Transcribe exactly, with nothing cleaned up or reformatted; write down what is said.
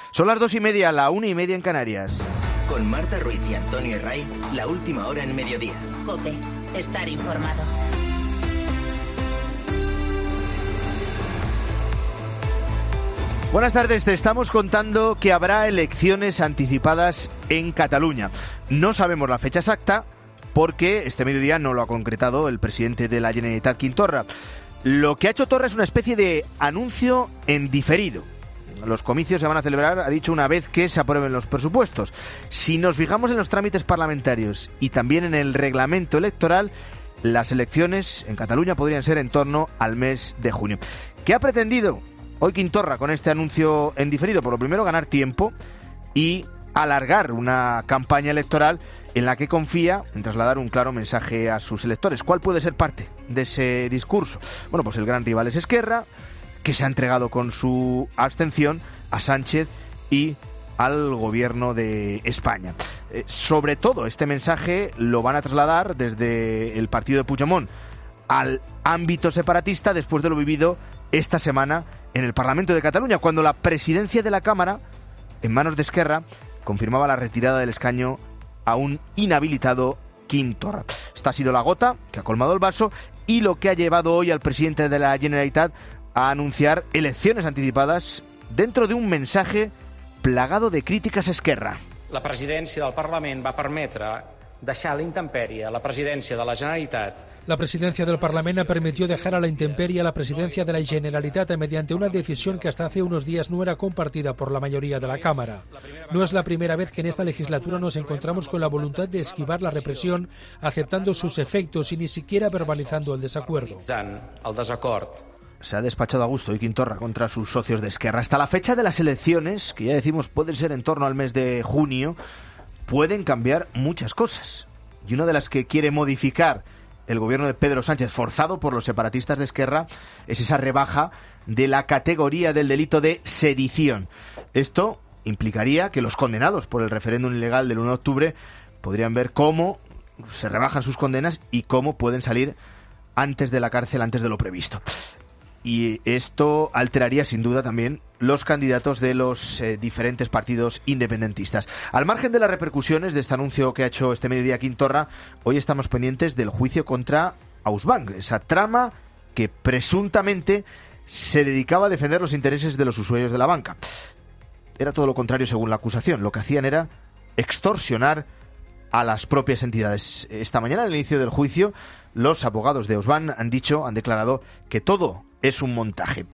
Son las dos y media, la una y media en Canarias. Con Marta Ruiz y Antonio Herray, la última hora en mediodía. COPE, estar informado. Buenas tardes, te estamos contando que habrá elecciones anticipadas en Cataluña. No sabemos la fecha exacta porque este mediodía no lo ha concretado el presidente de la Generalitat, Quim Torra. Lo que ha hecho Torra es una especie de anuncio en diferido. Los comicios se van a celebrar, ha dicho, una vez que se aprueben los presupuestos. Si nos fijamos en los trámites parlamentarios y también en el reglamento electoral, las elecciones en Cataluña podrían ser en torno al mes de junio. ¿Qué ha pretendido hoy Quim Torra con este anuncio en diferido? Por lo primero, ganar tiempo y alargar una campaña electoral en la que confía en trasladar un claro mensaje a sus electores. ¿Cuál puede ser parte de ese discurso? Bueno, pues el gran rival es Esquerra, que se ha entregado con su abstención a Sánchez y al gobierno de España. Eh, sobre todo, este mensaje lo van a trasladar desde el partido de Puigdemont al ámbito separatista después de lo vivido esta semana en el Parlamento de Cataluña, cuando la presidencia de la Cámara, en manos de Esquerra, confirmaba la retirada del escaño a un inhabilitado Quim Torra. Esta ha sido la gota que ha colmado el vaso y lo que ha llevado hoy al presidente de la Generalitat a anunciar elecciones anticipadas dentro de un mensaje plagado de críticas a Esquerra. La presidència del Parlament va permetre deixar a la intempèrie a la presidència de la Generalitat. La presidencia del Parlamento permitió dejar a la intemperie a la presidencia de la Generalitat mediante una decisión que hasta hace unos días no era compartida por la mayoría de la Cámara. No es la primera vez que en esta legislatura nos encontramos con la voluntad de esquivar la represión, aceptando sus efectos y ni siquiera verbalizando el desacuerdo. El desacord. Se ha despachado a gusto y Quim Torra contra sus socios de Esquerra. Hasta la fecha de las elecciones, que ya decimos pueden ser en torno al mes de junio, pueden cambiar muchas cosas. Y una de las que quiere modificar el gobierno de Pedro Sánchez, forzado por los separatistas de Esquerra, es esa rebaja de la categoría del delito de sedición. Esto implicaría que los condenados por el referéndum ilegal del uno de octubre podrían ver cómo se rebajan sus condenas y cómo pueden salir antes de la cárcel, antes de lo previsto. Y esto alteraría sin duda también los candidatos de los eh, diferentes partidos independentistas. Al margen de las repercusiones de este anuncio que ha hecho este mediodía Quim Torra, hoy estamos pendientes del juicio contra Ausbank, esa trama que presuntamente se dedicaba a defender los intereses de los usuarios de la banca. Era todo lo contrario según la acusación. Lo que hacían era extorsionar a las propias entidades. Esta mañana, al inicio del juicio, los abogados de Ausbank han dicho, han declarado que todo es un montaje.